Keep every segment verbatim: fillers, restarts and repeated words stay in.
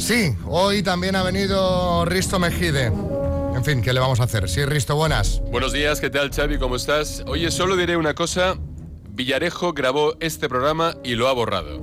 Sí, hoy también ha venido Risto Mejide. En fin, ¿qué le vamos a hacer? Sí, Risto, buenas. Buenos días, ¿qué tal, Xavi? ¿Cómo estás? Oye, solo diré una cosa. Villarejo grabó este programa y lo ha borrado.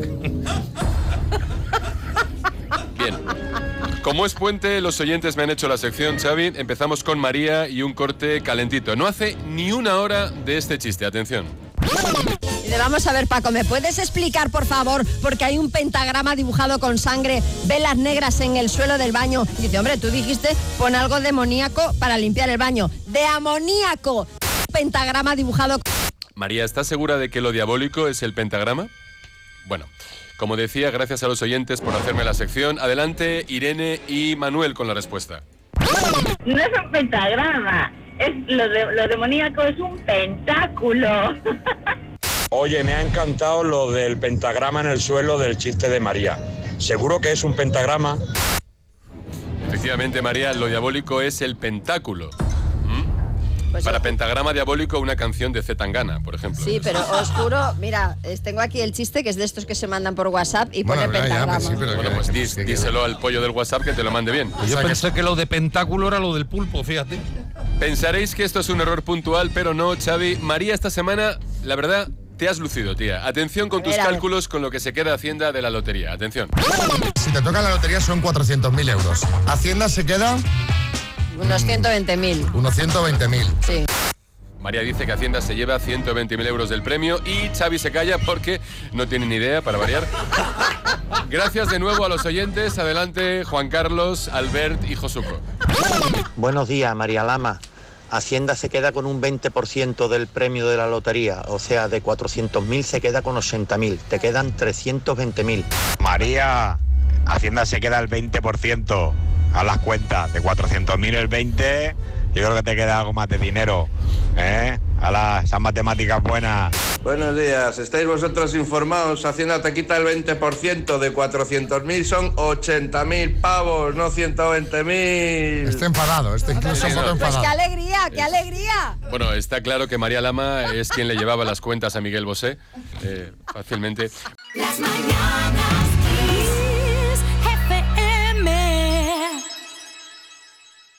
Bien. Como es puente, los oyentes me han hecho la sección, Xavi. Empezamos con María y un corte calentito. No hace ni una hora de este chiste, atención. Vamos a ver, Paco, ¿me puedes explicar, por favor? Porque hay un pentagrama dibujado con sangre, velas negras en el suelo del baño. Dice, hombre, tú dijiste, pon algo demoníaco para limpiar el baño. ¡De amoníaco! Pentagrama dibujado... María, ¿estás segura de que lo diabólico es el pentagrama? Bueno, como decía, gracias a los oyentes por hacerme la sección. Adelante, Irene y Manuel con la respuesta. No es un pentagrama, es lo, de, lo demoníaco es un pentáculo. Oye, me ha encantado lo del pentagrama en el suelo del chiste de María. ¿Seguro que es un pentagrama? Efectivamente, María, lo diabólico es el pentáculo. ¿Mm? Pues Para yo... pentagrama diabólico, una canción de Z Tangana, por ejemplo. Sí, pero os juro, mira, tengo aquí el chiste que es de estos que se mandan por WhatsApp y pone bueno, pentagrama. Ya, sí, pero bueno, pues dís, díselo al pollo del WhatsApp que te lo mande bien. Yo pensé que lo de pentáculo era lo del pulpo, fíjate. Pensaréis que esto es un error puntual, pero no, Xavi. María, esta semana, la verdad... Te has lucido, tía. Atención con tus ver, cálculos con lo que se queda Hacienda de la lotería. Atención. Si te toca la lotería son cuatrocientos mil euros. Hacienda se queda... Unos ciento veinte mil. Unos ciento veinte mil. Sí. María dice que Hacienda se lleva ciento veinte mil euros del premio y Xavi se calla porque no tiene ni idea, para variar. Gracias de nuevo a los oyentes. Adelante, Juan Carlos, Albert y Josuco. Buenos días, María Lama. Hacienda se queda con un veinte por ciento del premio de la lotería, o sea, de cuatrocientos mil se queda con ochenta mil, te quedan trescientos veinte mil. María, Hacienda se queda el veinte por ciento a las cuentas, de cuatrocientos mil el veinte, yo creo que te queda algo más de dinero, ¿eh? Ala, esas matemáticas buenas. Buenos días, ¿estáis vosotros informados? Hacienda te quita el veinte por ciento, de cuatrocientos mil son ochenta mil pavos, no ciento veinte mil. Está enfadado, está incluso un poco enfadado. Pues qué alegría, qué alegría. Bueno, está claro que María Lama es quien le llevaba las cuentas a Miguel Bosé, eh, fácilmente. Las mañanas.